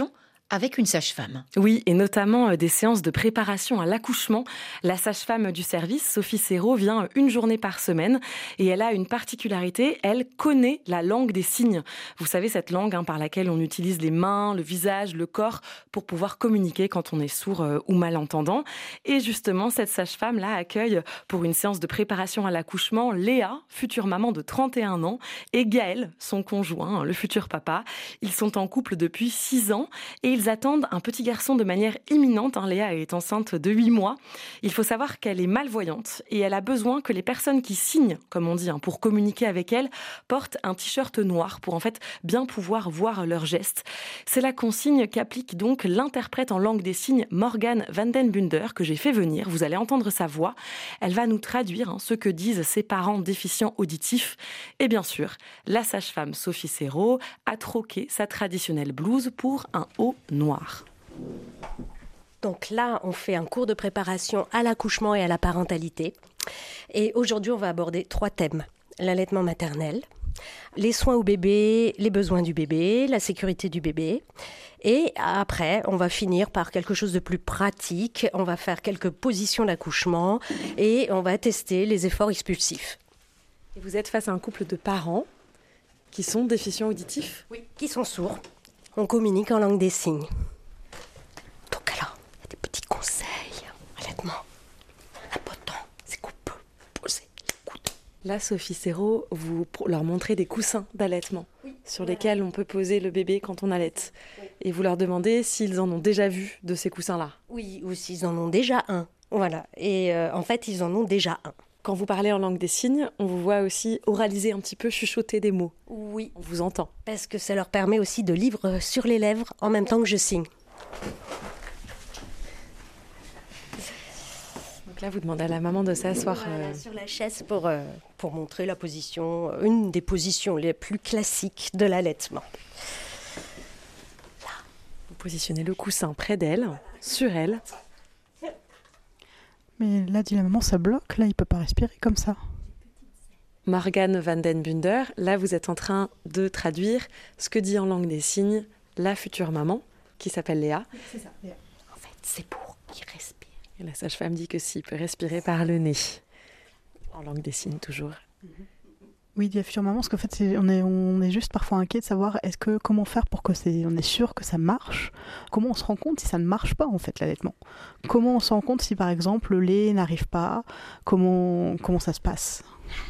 avec une sage-femme. Oui, et notamment des séances de préparation à l'accouchement. La sage-femme du service, Sophie Serrault, vient une journée par semaine et elle a une particularité, elle connaît la langue des signes. Vous savez, cette langue hein, par laquelle on utilise les mains, le visage, le corps pour pouvoir communiquer quand on est sourd euh, ou malentendant. Et justement, cette sage-femme-là accueille pour une séance de préparation à l'accouchement Léa, future maman de trente et un ans, et Gaël, son conjoint, le futur papa. Ils sont en couple depuis six ans et ils attendent un petit garçon de manière imminente. Hein, Léa est enceinte de huit mois. Il faut savoir qu'elle est malvoyante et elle a besoin que les personnes qui signent, comme on dit, hein, pour communiquer avec elle, portent un t-shirt noir pour en fait bien pouvoir voir leurs gestes. C'est la consigne qu'applique donc l'interprète en langue des signes Morgane van den Bunder que j'ai fait venir. Vous allez entendre sa voix. Elle va nous traduire hein, ce que disent ses parents déficients auditifs. Et bien sûr, la sage-femme Sophie Serrault a troqué sa traditionnelle blouse pour un haut noir. Donc là, on fait un cours de préparation à l'accouchement et à la parentalité. Et aujourd'hui, on va aborder trois thèmes. L'allaitement maternel, les soins au bébé, les besoins du bébé, la sécurité du bébé. Et après, on va finir par quelque chose de plus pratique. On va faire quelques positions d'accouchement et on va tester les efforts expulsifs. Et vous êtes face à un couple de parents qui sont déficients auditifs ? Oui, qui sont sourds. On communique en langue des signes. Donc alors, il y a des petits conseils. Allaitement, important, c'est qu'on peut poser les coudes. Là, Sophie Serrault, vous leur montrez des coussins d'allaitement oui, sur voilà. lesquels on peut poser le bébé quand on allaite. Oui. Et vous leur demandez s'ils en ont déjà vu de ces coussins-là. Oui, ou s'ils en ont déjà un. Voilà. Et euh, en fait, ils en ont déjà un. Quand vous parlez en langue des signes, on vous voit aussi oraliser un petit peu, chuchoter des mots. Oui. On vous entend. Parce que ça leur permet aussi de lire sur les lèvres en même temps que je signe. Donc là, vous demandez à la maman de s'asseoir voilà, euh... sur la chaise pour, euh, pour montrer la position, une des positions les plus classiques de l'allaitement. Là. Vous positionnez le coussin près d'elle, voilà. sur elle. Mais là, dit la maman, ça bloque. Là, il ne peut pas respirer comme ça. Morgane van den Bunder, là, vous êtes en train de traduire ce que dit en langue des signes la future maman, qui s'appelle Léa. C'est ça, Léa. En fait, c'est pour qu'il respire. Et la sage-femme dit que s'il peut respirer par le nez. En langue des signes, toujours. Mm-hmm. Oui, dit la future maman, parce qu'en fait, c'est, on, est, on est juste parfois inquiet de savoir est-ce que, comment faire pour que c'est, on est sûr que ça marche. Comment on se rend compte si ça ne marche pas, en fait, l'allaitement. Comment on se rend compte si, par exemple, le lait n'arrive pas. Comment, comment ça se passe.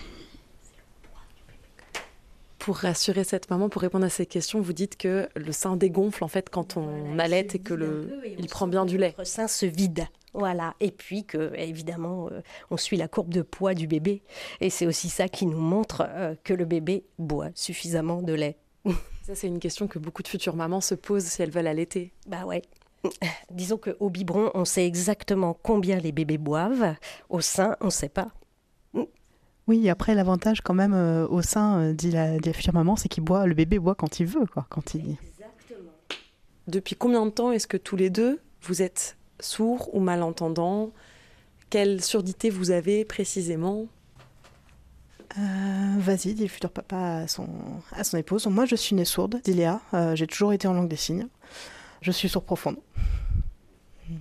Pour rassurer cette maman, pour répondre à ces questions, vous dites que le sein dégonfle, en fait, quand on voilà, allaite et que le, et il prend bien du lait. Le sein se vide. Voilà, et puis que évidemment euh, on suit la courbe de poids du bébé et c'est aussi ça qui nous montre euh, que le bébé boit suffisamment de lait. Ça c'est une question que beaucoup de futures mamans se posent si elles veulent allaiter. Bah ouais. Disons qu'au biberon on sait exactement combien les bébés boivent, au sein on ne sait pas. Oui, après l'avantage quand même euh, au sein, euh, dit, la, dit la future maman, c'est qu'il boit, le bébé boit quand il veut, quoi, quand il. Exactement. Depuis combien de temps est-ce que tous les deux vous êtes sourd ou malentendant? Quelle surdité vous avez précisément? euh, Vas-y, dit le futur papa à son, à son épouse. Moi, je suis née sourde, dit Léa. Euh, j'ai toujours été en langue des signes. Je suis sourde profonde. Mm-hmm.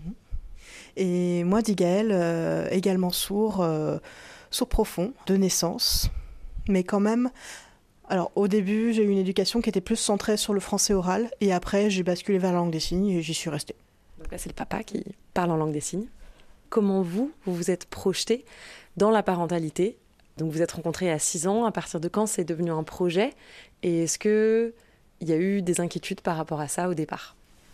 Et moi, dit Gaël, euh, également sourd, euh, sourd profond, de naissance. Mais quand même... Alors, au début, j'ai eu une éducation qui était plus centrée sur le français oral. Et après, j'ai basculé vers la langue des signes et j'y suis restée. Donc là, c'est le papa qui parle en langue des signes. Comment vous, vous vous êtes projeté dans la parentalité? Donc vous êtes rencontrés à six ans. À partir de quand c'est devenu un projet? Et est-ce qu'il y a eu des inquiétudes par rapport à ça au départ?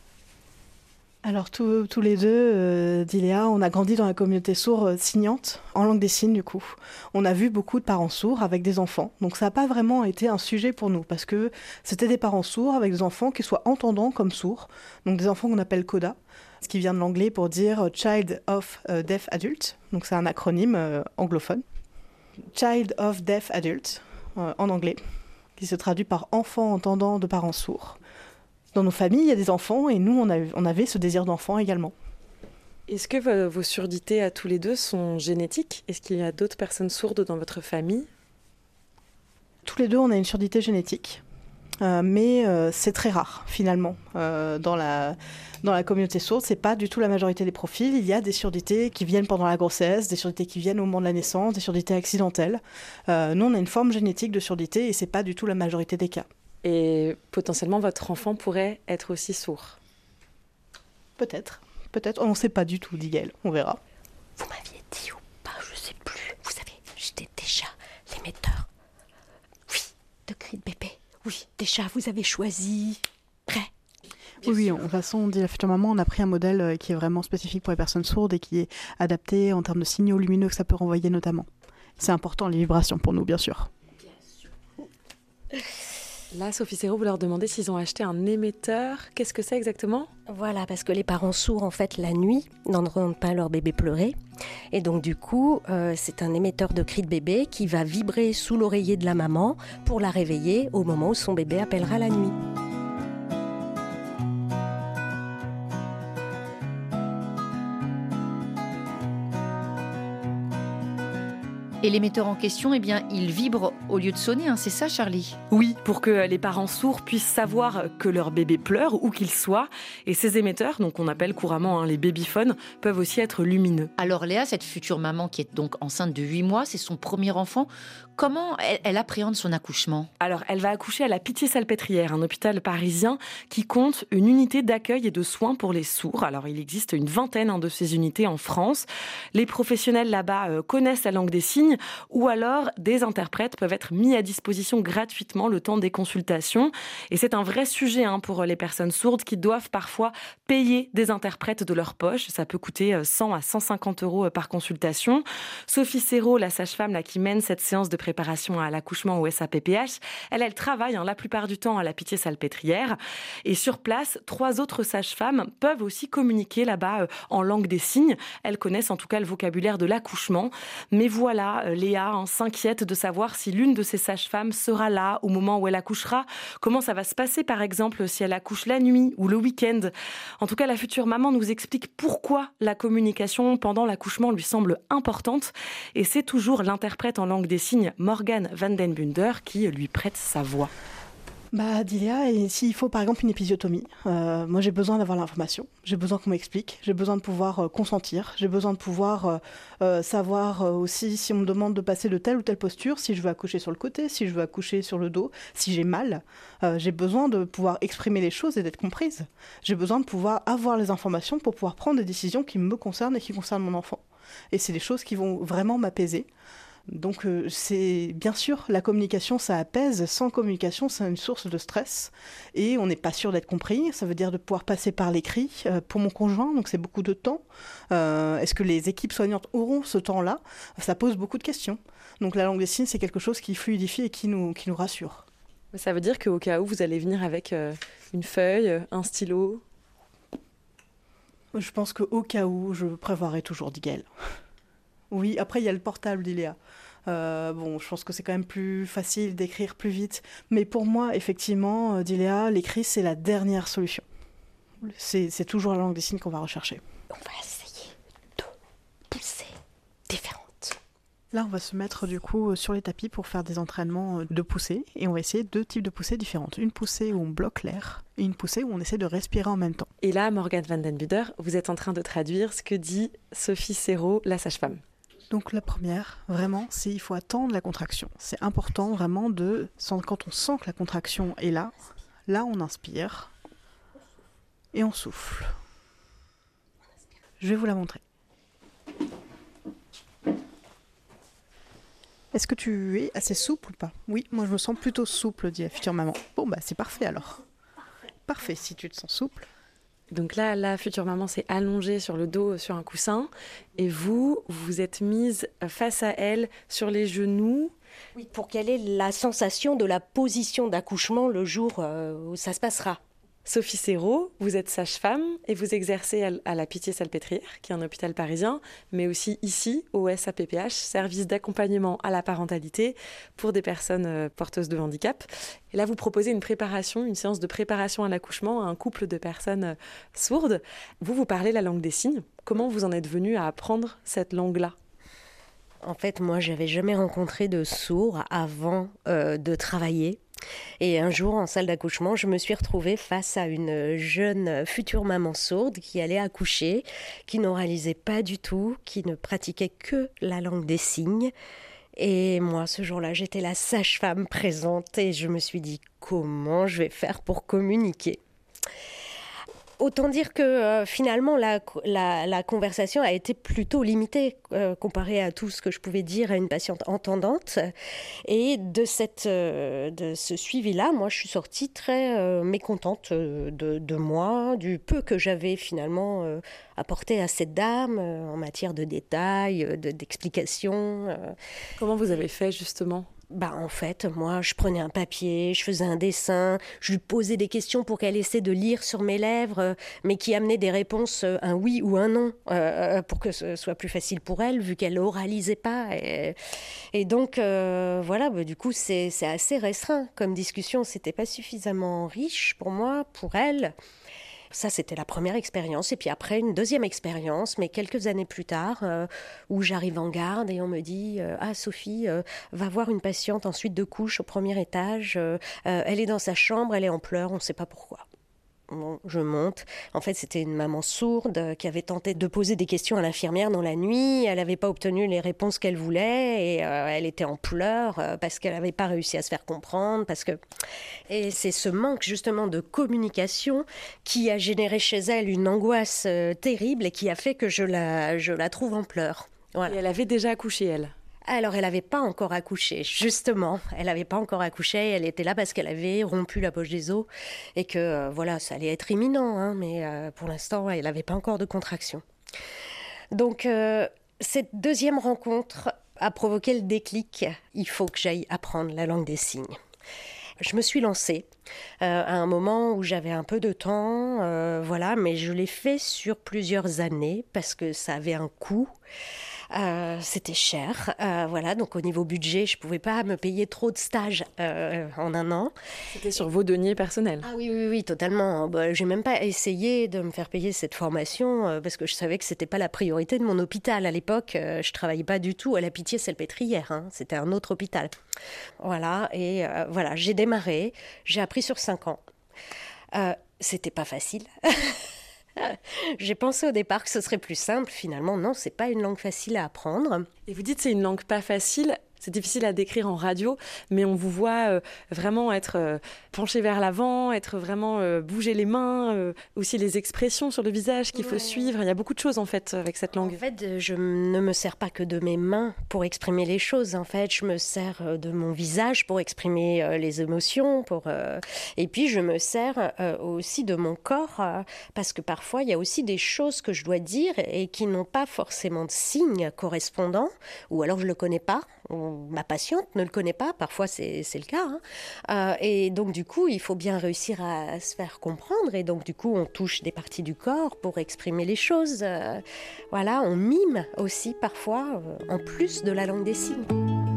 Alors tous, tous les deux, euh, dit Léa, on a grandi dans la communauté sourde signante, en langue des signes du coup. On a vu beaucoup de parents sourds avec des enfants. Donc ça n'a pas vraiment été un sujet pour nous, parce que c'était des parents sourds avec des enfants qui soient entendants comme sourds. Donc des enfants qu'on appelle CODA, ce qui vient de l'anglais pour dire Child of Deaf Adult. Donc c'est un acronyme euh, anglophone. Child of Deaf Adult, euh, en anglais, qui se traduit par enfant entendant de parents sourds. Dans nos familles, il y a des enfants et nous, on, a, on avait ce désir d'enfant également. Est-ce que vos surdités à tous les deux sont génétiques? Est-ce qu'il y a d'autres personnes sourdes dans votre famille? Tous les deux, on a une surdité génétique. euh, mais euh, c'est très rare finalement. Euh, dans la, dans la communauté sourde, c'est pas du tout la majorité des profils. Il y a des surdités qui viennent pendant la grossesse, des surdités qui viennent au moment de la naissance, des surdités accidentelles. Euh, nous, on a une forme génétique de surdité et c'est pas du tout la majorité des cas. Et potentiellement, votre enfant pourrait être aussi sourd. Peut-être, peut-être. On ne sait pas du tout, dit Gaëlle. On verra. Vous m'aviez dit ou pas, je sais plus. Vous savez, j'étais déjà l'émetteur. Oui, de cris de bébé. Oui, déjà, vous avez choisi. Prêt? Oui, oui, de toute façon, on dit la future maman, on a pris un modèle qui est vraiment spécifique pour les personnes sourdes et qui est adapté en termes de signaux lumineux que ça peut renvoyer notamment. C'est important, les vibrations pour nous, bien sûr. Bien sûr. Là, Sophie Serrault, vous leur demandez s'ils ont acheté un émetteur. Qu'est-ce que c'est exactement ? Voilà, parce que les parents sourds, en fait, la nuit, n'entendent pas leur bébé pleurer. Et donc, du coup, euh, c'est un émetteur de cris de bébé qui va vibrer sous l'oreiller de la maman pour la réveiller au moment où son bébé appellera la nuit. Et l'émetteur en question, eh bien, il vibre au lieu de sonner, hein, c'est ça, Charlie ? Oui, pour que les parents sourds puissent savoir que leur bébé pleure, où qu'il soit. Et ces émetteurs, donc on appelle couramment hein, les babyphones, peuvent aussi être lumineux. Alors Léa, cette future maman qui est donc enceinte de huit mois, c'est son premier enfant. Comment elle, elle appréhende son accouchement ? Alors, elle va accoucher à la Pitié-Salpêtrière, un hôpital parisien qui compte une unité d'accueil et de soins pour les sourds. Alors, il existe une vingtaine hein, de ces unités en France. Les professionnels là-bas euh, connaissent la langue des signes ou alors des interprètes peuvent être mis à disposition gratuitement le temps des consultations. Et c'est un vrai sujet hein, pour les personnes sourdes qui doivent parfois payer des interprètes de leur poche. Ça peut coûter cent à cent cinquante euros par consultation. Sophie Serrault, la sage-femme là, qui mène cette séance de préparation à l'accouchement au S A P P H, elle, elle travaille hein, la plupart du temps à la Pitié-Salpêtrière. Et sur place, trois autres sages-femmes peuvent aussi communiquer là-bas euh, en langue des signes. Elles connaissent en tout cas le vocabulaire de l'accouchement. Mais voilà, euh, Léa hein, s'inquiète de savoir si l'une de ces sages-femmes sera là au moment où elle accouchera. Comment ça va se passer, par exemple, si elle accouche la nuit ou le week-end. En tout cas, la future maman nous explique pourquoi la communication pendant l'accouchement lui semble importante. Et c'est toujours l'interprète en langue des signes, Morgane van den Bunder, qui lui prête sa voix. Bah, Dilia, et s'il faut par exemple une épisiotomie, euh, moi j'ai besoin d'avoir l'information, j'ai besoin qu'on m'explique, j'ai besoin de pouvoir euh, consentir, j'ai besoin de pouvoir euh, euh, savoir euh, aussi si on me demande de passer de telle ou telle posture, si je veux accoucher sur le côté, si je veux accoucher sur le dos, si j'ai mal. Euh, j'ai besoin de pouvoir exprimer les choses et d'être comprise. J'ai besoin de pouvoir avoir les informations pour pouvoir prendre des décisions qui me concernent et qui concernent mon enfant. Et c'est des choses qui vont vraiment m'apaiser. Donc euh, c'est bien sûr la communication ça apaise, sans communication c'est une source de stress et on n'est pas sûr d'être compris, ça veut dire de pouvoir passer par l'écrit euh, pour mon conjoint, donc c'est beaucoup de temps. Euh, est-ce que les équipes soignantes auront ce temps-là ? Ça pose beaucoup de questions. Donc la langue des signes c'est quelque chose qui fluidifie et qui nous, qui nous rassure. Ça veut dire qu'au cas où vous allez venir avec euh, une feuille, un stylo ? Je pense qu'au cas où je prévoirai toujours Digel. Oui, après il y a le portable d'Iléa. Euh, bon, je pense que c'est quand même plus facile d'écrire plus vite. Mais pour moi, effectivement, d'Iléa, l'écrit, c'est la dernière solution. C'est, c'est toujours la langue des signes qu'on va rechercher. On va essayer de pousser différentes. Là, on va se mettre du coup sur les tapis pour faire des entraînements de poussée. Et on va essayer deux types de poussées différentes. Une poussée où on bloque l'air et une poussée où on essaie de respirer en même temps. Et là, Morgane van den Bunder, vous êtes en train de traduire ce que dit Sophie Serrault, la sage-femme. Donc la première, vraiment, c'est il faut attendre la contraction. C'est important vraiment de, quand on sent que la contraction est là, là on inspire et on souffle. Je vais vous la montrer. Est-ce que tu es assez souple ou pas ? Oui, moi je me sens plutôt souple, dit la future maman. Bon bah c'est parfait alors. Parfait si tu te sens souple. Donc là, la future maman s'est allongée sur le dos, sur un coussin. Et vous, vous êtes mise face à elle, sur les genoux. Oui, pour quelle est la sensation de la position d'accouchement le jour euh, où ça se passera. Sophie Serrault, vous êtes sage-femme et vous exercez à la Pitié-Salpêtrière, qui est un hôpital parisien, mais aussi ici, au S A P P H, service d'accompagnement à la parentalité pour des personnes porteuses de handicap. Et là, vous proposez une préparation, une séance de préparation à l'accouchement à un couple de personnes sourdes. Vous, vous parlez la langue des signes. Comment vous en êtes venue à apprendre cette langue-là ? En fait, moi, j'avais jamais rencontré de sourds avant euh, de travailler. Et un jour, en salle d'accouchement, je me suis retrouvée face à une jeune future maman sourde qui allait accoucher, qui n'oralisait pas du tout, qui ne pratiquait que la langue des signes. Et moi, ce jour-là, j'étais la sage-femme présente et je me suis dit comment je vais faire pour communiquer. Autant dire que euh, finalement, la, la, la conversation a été plutôt limitée euh, comparée à tout ce que je pouvais dire à une patiente entendante. Et de, cette, euh, de ce suivi-là, moi, je suis sortie très euh, mécontente de, de moi, du peu que j'avais finalement euh, apporté à cette dame euh, en matière de détails, de, d'explications. Euh. Comment vous avez fait justement ? Bah, en fait, moi, je prenais un papier, je faisais un dessin, je lui posais des questions pour qu'elle essaie de lire sur mes lèvres, euh, mais qui amenaient des réponses, euh, un oui ou un non, euh, pour que ce soit plus facile pour elle, vu qu'elle oralisait pas. Et, et donc, euh, voilà, bah, du coup, c'est, c'est assez restreint comme discussion. C'était pas suffisamment riche pour moi, pour elle. Ça, c'était la première expérience. Et puis après, une deuxième expérience, mais quelques années plus tard, euh, où j'arrive en garde et on me dit euh, « Ah, Sophie, euh, va voir une patiente en suite de couche au premier étage. Euh, euh, elle est dans sa chambre, elle est en pleurs, on ne sait pas pourquoi. » Bon, je monte. En fait, c'était une maman sourde qui avait tenté de poser des questions à l'infirmière dans la nuit. Elle n'avait pas obtenu les réponses qu'elle voulait et euh, elle était en pleurs euh, parce qu'elle n'avait pas réussi à se faire comprendre. Parce que... Et c'est ce manque justement de communication qui a généré chez elle une angoisse euh, terrible et qui a fait que je la, je la trouve en pleurs. Voilà. Et elle avait déjà accouché, elle ? Alors, elle n'avait pas encore accouché, justement. Elle n'avait pas encore accouché. Elle était là parce qu'elle avait rompu la poche des os et que, euh, voilà, ça allait être imminent. Hein, mais euh, pour l'instant, elle n'avait pas encore de contraction. Donc, euh, cette deuxième rencontre a provoqué le déclic. Il faut que j'aille apprendre la langue des signes. Je me suis lancée euh, à un moment où j'avais un peu de temps, euh, voilà, mais je l'ai fait sur plusieurs années parce que ça avait un coût. Euh, c'était cher, euh, voilà, donc au niveau budget, je ne pouvais pas me payer trop de stages euh, en un an. C'était sur vos deniers personnels ? Ah oui, oui, oui, totalement. Bah, je n'ai même pas essayé de me faire payer cette formation euh, parce que je savais que ce n'était pas la priorité de mon hôpital. À l'époque, euh, je ne travaillais pas du tout à la Pitié-Salpêtrière, hein, c'était un autre hôpital. Voilà, et euh, voilà, j'ai démarré, j'ai appris sur cinq ans. Euh, c'était pas facile. J'ai pensé au départ que ce serait plus simple. Finalement, non, c'est pas une langue facile à apprendre. Et vous dites que c'est une langue pas facile. C'est difficile à décrire en radio, mais on vous voit euh, vraiment être euh, penché vers l'avant, être vraiment euh, bouger les mains, euh, aussi les expressions sur le visage qu'il ouais. faut suivre. Il y a beaucoup de choses en fait avec cette langue. En fait, je ne me sers pas que de mes mains pour exprimer les choses. En fait, je me sers de mon visage pour exprimer euh, les émotions, pour euh... et puis je me sers euh, aussi de mon corps euh, parce que parfois il y a aussi des choses que je dois dire et qui n'ont pas forcément de signes correspondants, ou alors je le connais pas. Ou ma patiente ne le connaît pas, parfois c'est, c'est le cas. Hein. Euh, et donc du coup, il faut bien réussir à, à se faire comprendre. Et donc du coup, on touche des parties du corps pour exprimer les choses. Euh, voilà, on mime aussi parfois, euh, en plus de la langue des signes.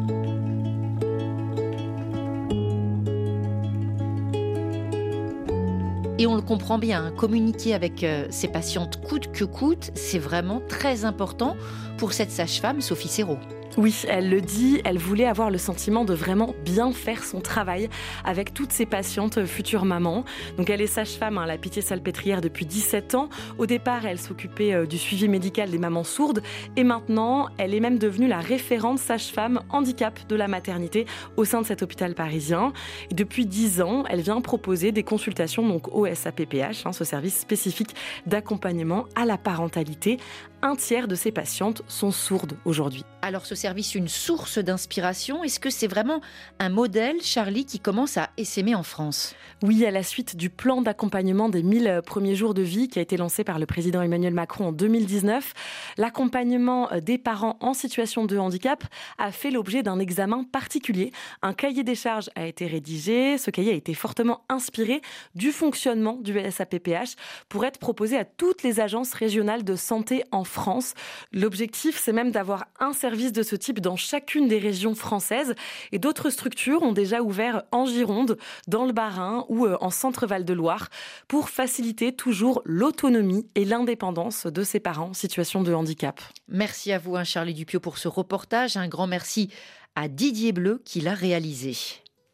Et on le comprend bien, hein, communiquer avec euh, ses patientes coûte que coûte, c'est vraiment très important pour cette sage-femme, Sophie Serrault. Oui, elle le dit, elle voulait avoir le sentiment de vraiment bien faire son travail avec toutes ses patientes futures mamans. Donc elle est sage-femme à la Pitié-Salpêtrière depuis dix-sept ans. Au départ, elle s'occupait du suivi médical des mamans sourdes et maintenant, elle est même devenue la référente sage-femme handicap de la maternité au sein de cet hôpital parisien. Et depuis dix ans, elle vient proposer des consultations donc au S A P P H, hein, ce service spécifique d'accompagnement à la parentalité. Un tiers de ses patientes sont sourdes aujourd'hui. Alors ce service, une source d'inspiration, est-ce que c'est vraiment un modèle, Charlie, qui commence à essaimer en France ? Oui, à la suite du plan d'accompagnement des mille premiers jours de vie qui a été lancé par le président Emmanuel Macron en deux mille dix-neuf, l'accompagnement des parents en situation de handicap a fait l'objet d'un examen particulier. Un cahier des charges a été rédigé. Ce cahier a été fortement inspiré du fonctionnement du S A P P H pour être proposé à toutes les agences régionales de santé en France. L'objectif, c'est même d'avoir un service de ce type dans chacune des régions françaises. Et d'autres structures ont déjà ouvert en Gironde, dans le Bas-Rhin ou en Centre-Val de Loire pour faciliter toujours l'autonomie et l'indépendance de ces parents en situation de handicap. Merci à vous, hein, Charlie Dupieux, pour ce reportage. Un grand merci à Didier Bleu qui l'a réalisé.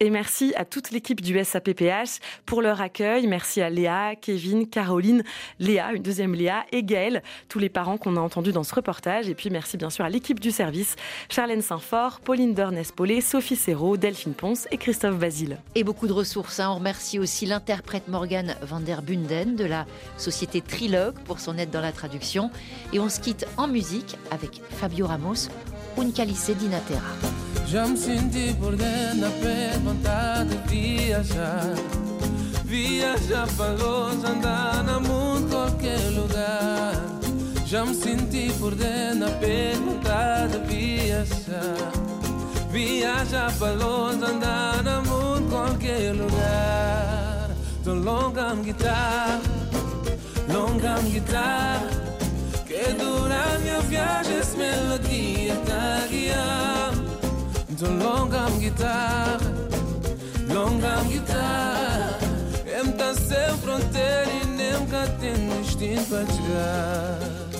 et merci à toute l'équipe du S A P P H pour leur accueil. Merci à Léa, Kevin, Caroline, Léa, une deuxième Léa et Gaël, tous les parents qu'on a entendus dans ce reportage. Et puis merci bien sûr à l'équipe du service, Charlène Saint-Fort, Pauline Dornes-Paulet, Sophie Serrault, Delphine Ponce et Christophe Basile. Et beaucoup de ressources. Hein. On remercie aussi l'interprète Morgane van der Bunden de la société Trilogue pour son aide dans la traduction. Et on se quitte en musique avec Fabio Ramos, Un Calice di Natera. Já me senti por dentro na pele, vontade de viajar. Viajar para longe, andar no mundo, qualquer lugar. Já me senti por dentro na pele, vontade de viajar. Viajar para longe, andar no mundo, qualquer lugar. Tão longa a guitarra, longa a guitarra, que dura a minha viagem, essa melodia tá guiando. Tão longa a guitarra, longa a guitarra, que me tá sem fronteira e nem nunca tem destino para chegar.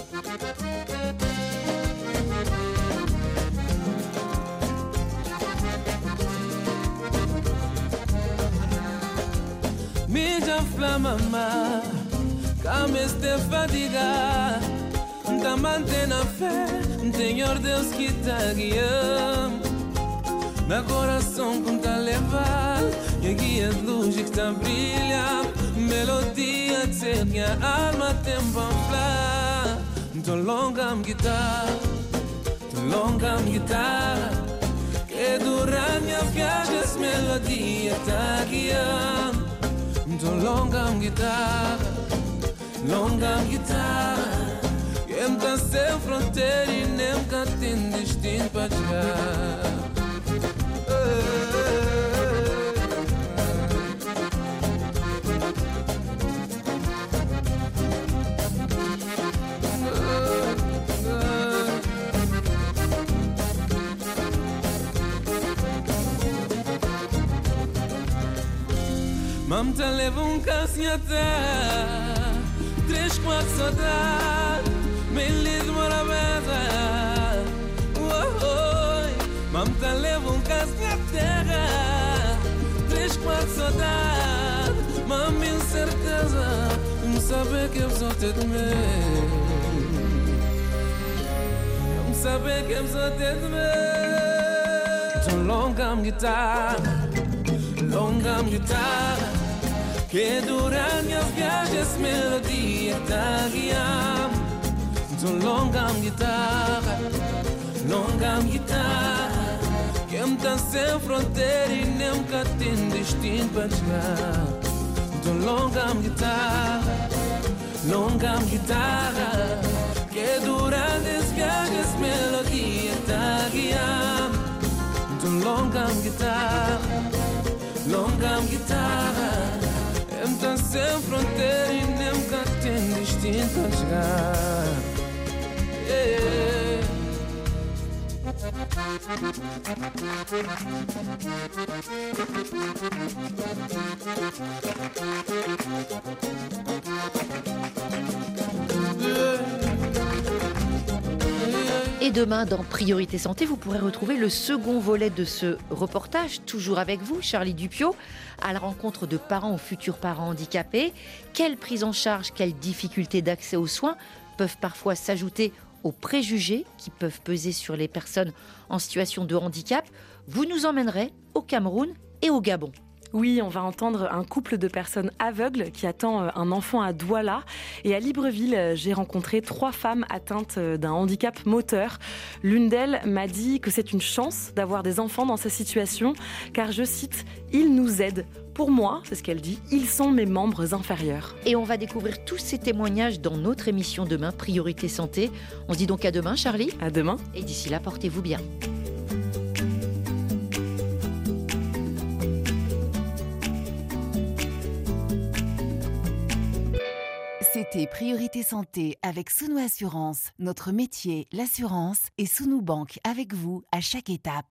Me já flama má, calma este fadiga, tá mantendo a fé, Senhor Deus que tá guiando. Meu coração como tá levado, e a guia de luz que tá brilhando, melodia de ser minha alma tem pra falar. Tão longa a guitarra, tão longa a guitarra, que dura minha viagem, essa melodia tá guiando. Tão longa a guitarra, longa a guitarra, que me tá sem fronteira e nem nunca tem destino para chegar. Mamta leva um calcinhata, três, quatro saudade, me lido mora beza. Mamta leva um calcinhata, três, quatro saudade, mami certeza, não sabe que eu sou te de mim. Não sabe que eu sou te de mim. Tão longa a guitarra, longa a guitarra, que dura minha viagem, essa melodia tá guiando. Tão longa a guitarra, longa a guitarra, que me tá sem fronteira e nem nunca tem destino para chegar. Tão longa a guitarra, longa a guitarra, que dura dessa viagem, essa melodia tá guiando. Tão longa a guitarra, longa a guitarra, me tá sem fronteira e nem nunca tem destino para chegar. Yeah. Et demain, dans Priorité Santé, vous pourrez retrouver le second volet de ce reportage, toujours avec vous, Charlie Dupiot, à la rencontre de parents ou futurs parents handicapés. Quelle prise en charge, quelles difficultés d'accès aux soins peuvent parfois s'ajouter aux préjugés qui peuvent peser sur les personnes en situation de handicap. Vous nous emmènerez au Cameroun et au Gabon. Oui, on va entendre un couple de personnes aveugles qui attend un enfant à Douala. Et à Libreville, j'ai rencontré trois femmes atteintes d'un handicap moteur. L'une d'elles m'a dit que c'est une chance d'avoir des enfants dans sa situation, car, je cite, « Ils nous aident. Pour moi, c'est ce qu'elle dit, ils sont mes membres inférieurs. » Et on va découvrir tous ces témoignages dans notre émission demain, Priorité Santé. On se dit donc à demain, Charlie. À demain. Et d'ici là, portez-vous bien. C'était Priorité Santé avec Sounou Assurance. Notre métier, l'assurance, et Sounou Bank avec vous à chaque étape.